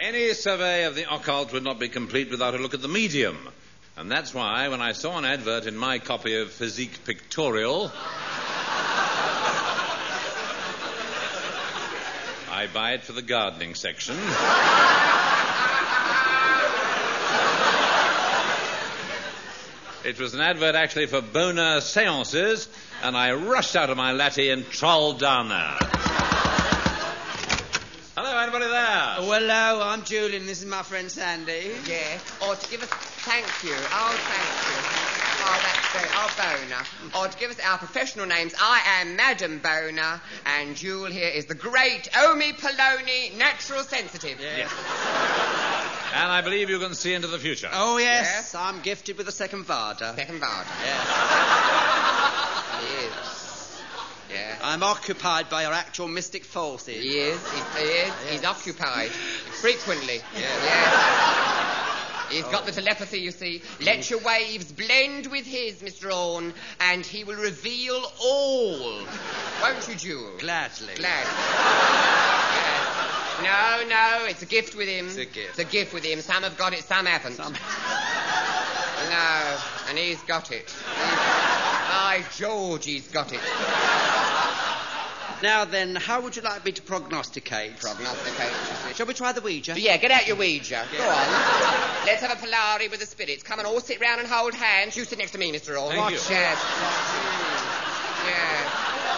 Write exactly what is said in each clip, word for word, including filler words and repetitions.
Any survey of the occult would not be complete without a look at the medium. And that's why, when I saw an advert in my copy of Physique Pictorial, I buy it for the gardening section. It was an advert actually for boner seances, and I rushed out of my latte and trolled down there. Hello, anybody there? Oh, hello, I'm Julian. This is my friend Sandy. Yeah. Or to give us... Thank you. Oh, thank you. Oh, that's great. Oh, Boner. Or to give us our professional names, I am Madam Boner, and Jewel here is the great Omi Poloni, natural sensitive. Yeah. Yes. And I believe you can see into the future. Oh, yes. Yes. I'm gifted with a second Vada. Second Vada. Yes. Yes. Yeah. I'm occupied by your actual mystic forces. He is. He's, he is. Yes. He's occupied. Frequently. Yes. Yes. He's got the telepathy, you see. Let your waves blend with his, Mister Orne, and he will reveal all. Won't you, Jewel? Gladly. Glad. Yes. No, no, it's a gift with him. It's a gift. It's a gift with him. Some have got it, some haven't. Some... No, and he's got it. By George, he's got it. Now then, how would you like me to prognosticate? Prognosticate, you see. Shall we try the Ouija? Yeah, get out your Ouija. Yeah. Go on. Let's have a Polari with the spirits. Come and all sit round and hold hands. You sit next to me, Mister Orne. Thank you. Yes. Yes. Yes.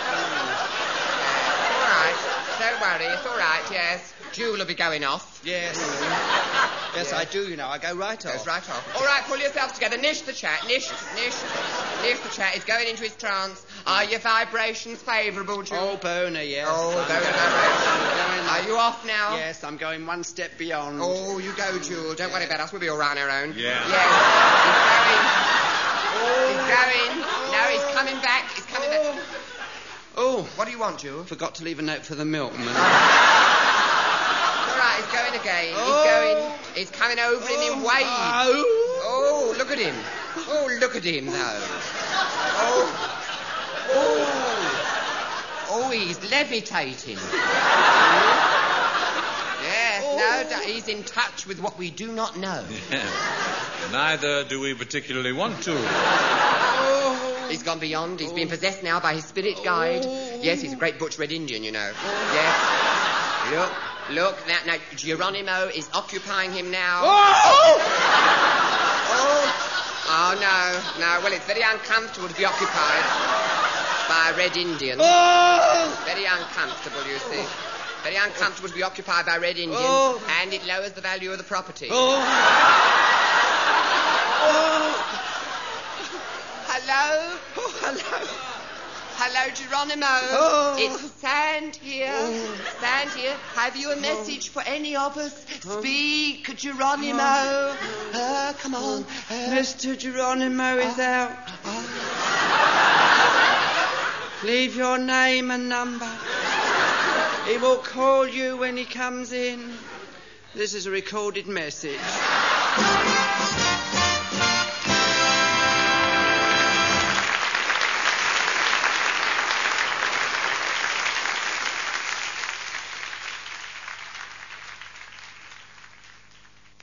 All right. Don't worry. It's all right, yes. Jewel will be going off. Yes. Yes, I do, you know. I go right off. Goes right off. All right, pull yourselves together. Nish the chat. Nish, nish, nish the chat. He's going into his trance. Are your vibrations favourable, Jewel? Oh, Boner, yes. Oh, I'm very going- vibrations. Are you off now? Yes, I'm going one step beyond. Oh, you go, Jewel. Don't worry about us. We'll be all right on our own. Yeah. Yes. He's going. He's going. No, he's coming back. He's coming back. Oh, What do you want, Jewel? forgot to leave a note for the milkman. All right, he's going again. Oh. He's going. He's coming over him in waves. Oh. Oh, look at him. Oh, look at him, though. Oh. Oh. Oh, he's levitating. Yes, no, doubt he's in touch with what we do not know. Yeah. Neither do we particularly want to. He's gone beyond. He's been possessed now by his spirit guide. Yes, he's a great butch red Indian, you know. Yes. Look, look. Now, now Geronimo is occupying him now. Oh! Oh. Oh, no, no. Well, it's very uncomfortable to be occupied by a red Indian. Oh! Very uncomfortable, you see. Very uncomfortable to be occupied by a red Indian. Oh. And it lowers the value of the property. Oh! Oh! Hello? Oh, hello. Hello, Geronimo. Oh. It's Sand here. Oh. Sand here. Have you a message for any of us? Speak, Geronimo. Uh, come on. Uh, Mister Geronimo is out. Leave your name and number. He will call you when he comes in. This is a recorded message.